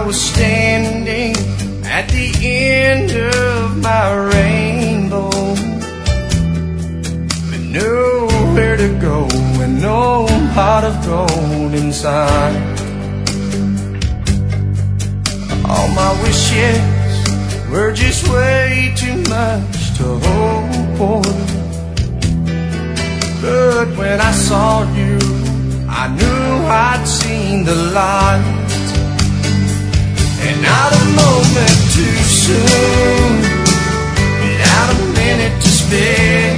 was standing at the end of my rainbow, with nowhere to go and no pot of gold inside. All my wishes were just way too much to hope for, but when I saw you, I knew I'd seen the light. And not a moment too soon, without a minute to spare,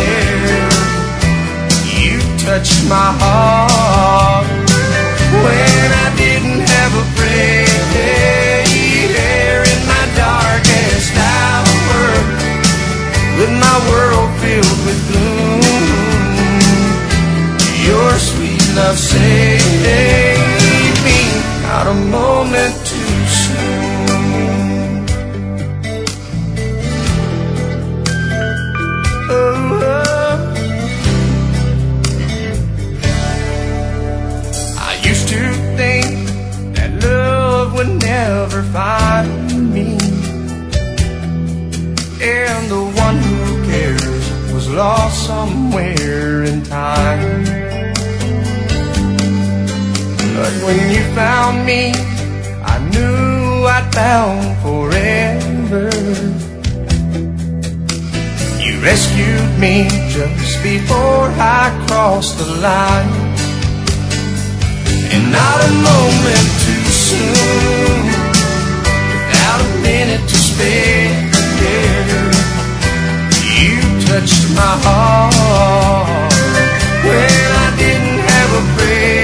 you touched my heart when I didn't have a prayer. In my darkest hour, with my world filled with gloom, your sweet love saved me. Not a moment too soon. Oh, I used to think that love would never find me, and the one who cares was lost somewhere in time. But when you found me, I knew I'd found forever. You rescued me just before I crossed the line. And not a moment too soon, without a minute to spare, you touched my heart when I didn't have a prayer.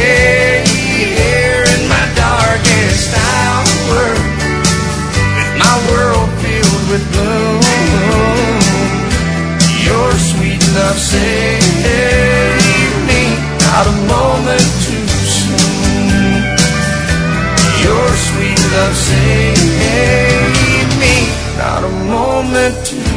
In my darkest hour, with my world filled with gloom, your sweet love saved me. Not a moment too soon, your sweet love saved me. Not a moment too soon.